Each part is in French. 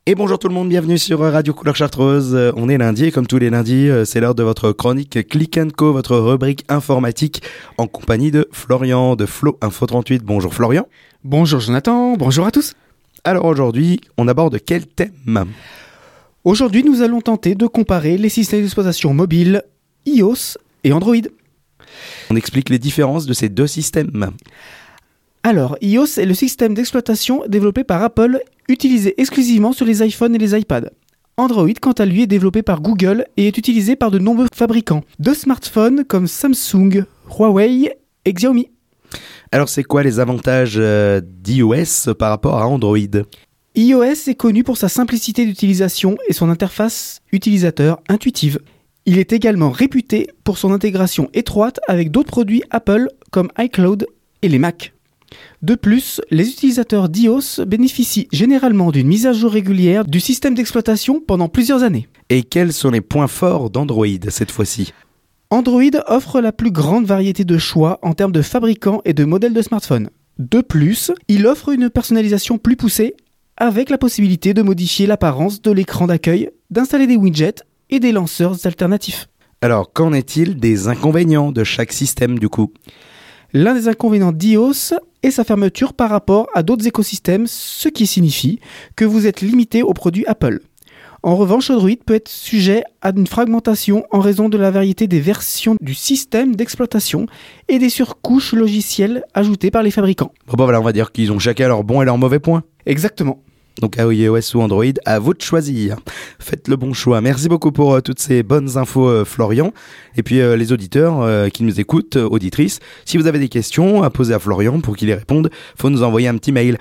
Et bonjour tout le monde, bienvenue sur Radio Couleur Chartreuse. On est lundi et comme tous les lundis, c'est l'heure de votre chronique Click & Co, votre rubrique informatique en compagnie de Florian de Flo Info 38. Bonjour Florian. Bonjour Jonathan, bonjour à tous. Alors aujourd'hui, on aborde quel thème ? Aujourd'hui, nous allons tenter de comparer les systèmes d'exploitation mobile iOS et Android. On explique les différences de ces deux systèmes. Alors, iOS est le système d'exploitation développé par Apple, utilisé exclusivement sur les iPhones et les iPads. Android, quant à lui, est développé par Google et est utilisé par de nombreux fabricants de smartphones comme Samsung, Huawei et Xiaomi. Alors c'est quoi les avantages d'iOS par rapport à Android ? iOS est connu pour sa simplicité d'utilisation et son interface utilisateur intuitive. Il est également réputé pour son intégration étroite avec d'autres produits Apple comme iCloud et les Mac. De plus, les utilisateurs d'iOS bénéficient généralement d'une mise à jour régulière du système d'exploitation pendant plusieurs années. Et quels sont les points forts d'Android cette fois-ci ? Android offre la plus grande variété de choix en termes de fabricants et de modèles de smartphones. De plus, il offre une personnalisation plus poussée avec la possibilité de modifier l'apparence de l'écran d'accueil, d'installer des widgets et des lanceurs alternatifs. Alors qu'en est-il des inconvénients de chaque système du coup ? L'un des inconvénients d'iOS est sa fermeture par rapport à d'autres écosystèmes, ce qui signifie que vous êtes limité aux produits Apple. En revanche, Android peut être sujet à une fragmentation en raison de la variété des versions du système d'exploitation et des surcouches logicielles ajoutées par les fabricants. Bon voilà, on va dire qu'ils ont chacun leurs bons et leurs mauvais points. Exactement. Donc iOS ou Android, à vous de choisir. Faites le bon choix. Merci beaucoup pour toutes ces bonnes infos, Florian. Et puis les auditeurs qui nous écoutent, auditrices, si vous avez des questions à poser à Florian pour qu'il les réponde, faut nous envoyer un petit mail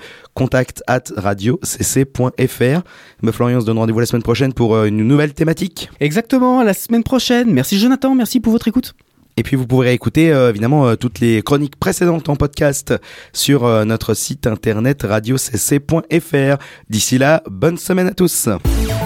contact@radiocc.fr. Mais Florian se donne rendez-vous la semaine prochaine pour une nouvelle thématique. Exactement, à la semaine prochaine. Merci Jonathan, merci pour votre écoute. Et puis vous pourrez écouter évidemment toutes les chroniques précédentes en podcast sur notre site internet radiocc.fr. D'ici là, bonne semaine à tous.